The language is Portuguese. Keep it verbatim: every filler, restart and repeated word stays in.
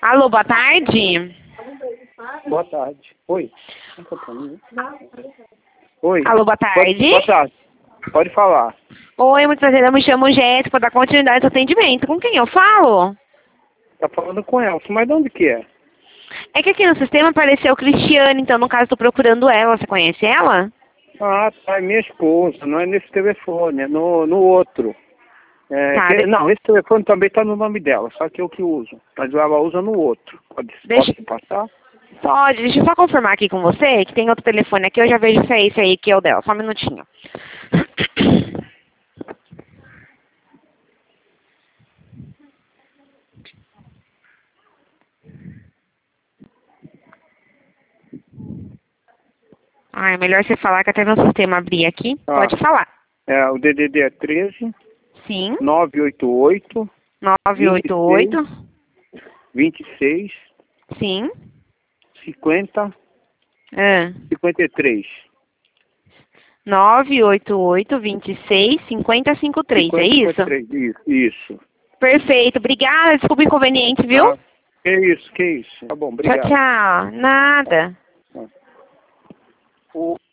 Alô, boa tarde. Boa tarde. Oi. Oi. Alô, boa tarde. Pode, boa tarde. Pode falar. Oi, muito prazer. Eu me chamo Jéssica, para dar continuidade ao atendimento. Com quem eu falo? Tá falando com Elcio, mas de onde que é? É que aqui no sistema apareceu Cristiane, então no caso estou procurando ela. Você conhece ela? Ah, tá. É minha esposa. Não é nesse telefone, é no, no outro. É, Tá, que- de- não, esse telefone também tá no nome dela, só que eu que uso. Mas ela usa no outro. Pode, deixa... posso passar? Pode, deixa eu só confirmar aqui com você, que tem outro telefone aqui, eu já vejo se é esse aí que é o dela. Só um minutinho. Ah, é melhor você falar que até meu sistema abrir aqui. Ah, Pode falar. é, o D D D é treze, Sim. nove oito oito, nove oito oito. vinte e seis, Sim. cinquenta, Ah. cinquenta e três. nove oito oito, vinte e seis, cinquenta e cinco três, é cinquenta, isso? cinquenta e três. Isso. Isso. Perfeito, obrigada. Desculpa o inconveniente, viu? Ah, que isso, que isso. Tá bom, Tchau, obrigado. tchau. Nada. O